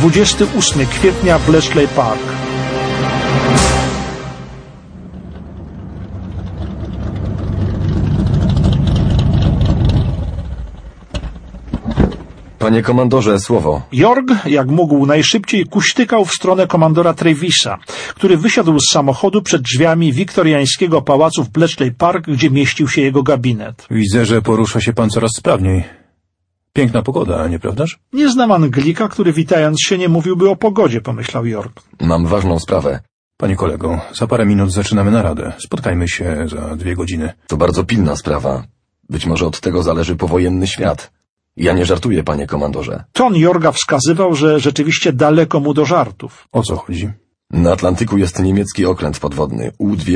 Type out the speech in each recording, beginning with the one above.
28 kwietnia, Bletchley Park. Panie komandorze, słowo. York, jak mógł najszybciej, kuśtykał w stronę komandora Travisa, który wysiadł z samochodu przed drzwiami wiktoriańskiego pałacu w Bletchley Park, gdzie mieścił się jego gabinet. Widzę, że porusza się pan coraz sprawniej. Piękna pogoda, nieprawdaż? Nie znam Anglika, który witając się nie mówiłby o pogodzie, pomyślał York. Mam ważną sprawę. Panie kolego, za parę minut zaczynamy naradę. Spotkajmy się za 2 godziny. To bardzo pilna sprawa. Być może od tego zależy powojenny świat. Ja nie żartuję, panie komandorze. Ton Jorga wskazywał, że rzeczywiście daleko mu do żartów. O co chodzi? Na Atlantyku jest niemiecki okręt podwodny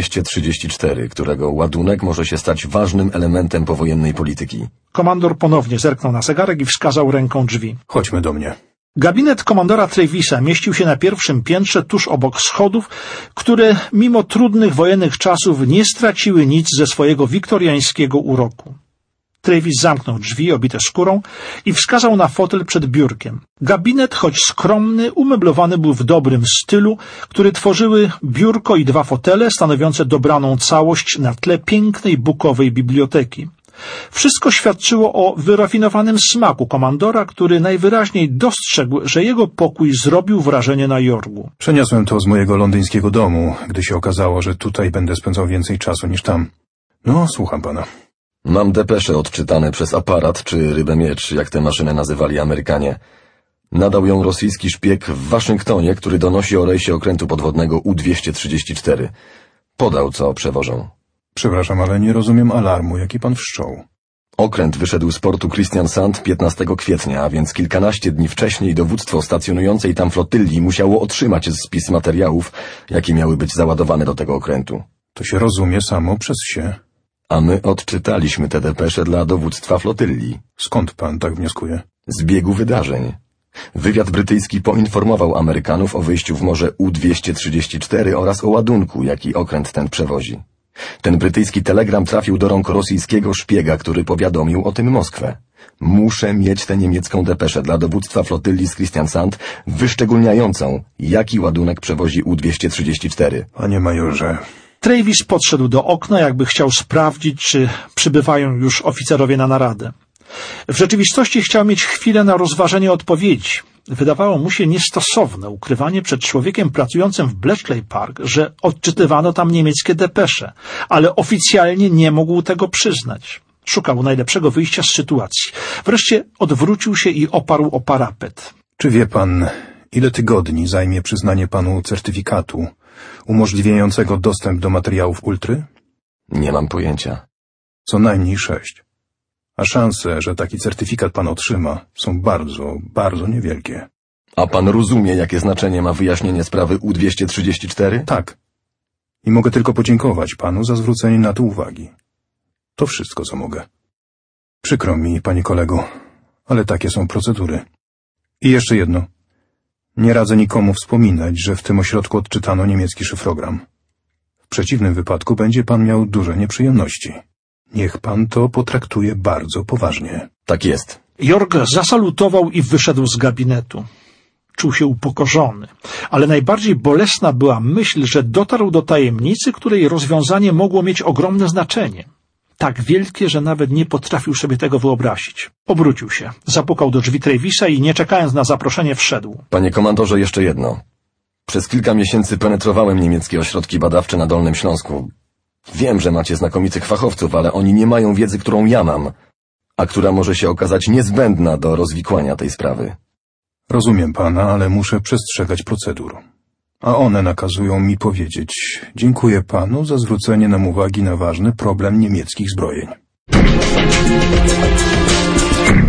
U-234, którego ładunek może się stać ważnym elementem powojennej polityki. Komandor ponownie zerknął na zegarek i wskazał ręką drzwi. Chodźmy do mnie. Gabinet komandora Travisa mieścił się na pierwszym piętrze, tuż obok schodów, które mimo trudnych wojennych czasów nie straciły nic ze swojego wiktoriańskiego uroku. Travis zamknął drzwi obite skórą i wskazał na fotel przed biurkiem. Gabinet, choć skromny, umeblowany był w dobrym stylu, który tworzyły biurko i 2 fotele stanowiące dobraną całość na tle pięknej bukowej biblioteki. Wszystko świadczyło o wyrafinowanym smaku komandora, który najwyraźniej dostrzegł, że jego pokój zrobił wrażenie na Jorgu. Przeniosłem to z mojego londyńskiego domu, gdy się okazało, że tutaj będę spędzał więcej czasu niż tam. No, słucham pana. Mam depesze odczytane przez aparat czy rybę miecz, jak tę maszynę nazywali Amerykanie. Nadał ją rosyjski szpieg w Waszyngtonie, który donosi o rejsie okrętu podwodnego U-234. Podał, co przewożą. Przepraszam, ale nie rozumiem alarmu, jaki pan wszczął. Okręt wyszedł z portu Kristiansand 15 kwietnia, a więc kilkanaście dni wcześniej dowództwo stacjonującej tam flotylli musiało otrzymać spis materiałów, jakie miały być załadowane do tego okrętu. To się rozumie samo przez się. A my odczytaliśmy te depesze dla dowództwa flotylli. Skąd pan tak wnioskuje? Z biegu wydarzeń. Wywiad brytyjski poinformował Amerykanów o wyjściu w morze U-234 oraz o ładunku, jaki okręt ten przewozi. Ten brytyjski telegram trafił do rąk rosyjskiego szpiega, który powiadomił o tym Moskwę. Muszę mieć tę niemiecką depeszę dla dowództwa flotylli z Kristiansand, wyszczególniającą, jaki ładunek przewozi U-234. Panie majorze... Travis podszedł do okna, jakby chciał sprawdzić, czy przybywają już oficerowie na naradę. W rzeczywistości chciał mieć chwilę na rozważenie odpowiedzi. Wydawało mu się niestosowne ukrywanie przed człowiekiem pracującym w Bletchley Park, że odczytywano tam niemieckie depesze, ale oficjalnie nie mógł tego przyznać. Szukał najlepszego wyjścia z sytuacji. Wreszcie odwrócił się i oparł o parapet. Czy wie pan, ile tygodni zajmie przyznanie panu certyfikatu umożliwiającego dostęp do materiałów Ultry? Nie mam pojęcia. Co najmniej 6. A szanse, że taki certyfikat pan otrzyma, są bardzo, bardzo niewielkie. A pan rozumie, jakie znaczenie ma wyjaśnienie sprawy U-234? Tak. I mogę tylko podziękować panu za zwrócenie na to uwagi. To wszystko, co mogę. Przykro mi, panie kolego, ale takie są procedury. I jeszcze jedno. Nie radzę nikomu wspominać, że w tym ośrodku odczytano niemiecki szyfrogram. W przeciwnym wypadku będzie pan miał duże nieprzyjemności. Niech pan to potraktuje bardzo poważnie. Tak jest. Jorg zasalutował i wyszedł z gabinetu. Czuł się upokorzony, ale najbardziej bolesna była myśl, że dotarł do tajemnicy, której rozwiązanie mogło mieć ogromne znaczenie. Tak wielkie, że nawet nie potrafił sobie tego wyobrazić. Obrócił się, zapukał do drzwi Travisa i nie czekając na zaproszenie wszedł. Panie komandorze, jeszcze jedno. Przez kilka miesięcy penetrowałem niemieckie ośrodki badawcze na Dolnym Śląsku. Wiem, że macie znakomitych fachowców, ale oni nie mają wiedzy, którą ja mam, a która może się okazać niezbędna do rozwikłania tej sprawy. Rozumiem pana, ale muszę przestrzegać procedur. A one nakazują mi powiedzieć: dziękuję panu za zwrócenie nam uwagi na ważny problem niemieckich zbrojeń.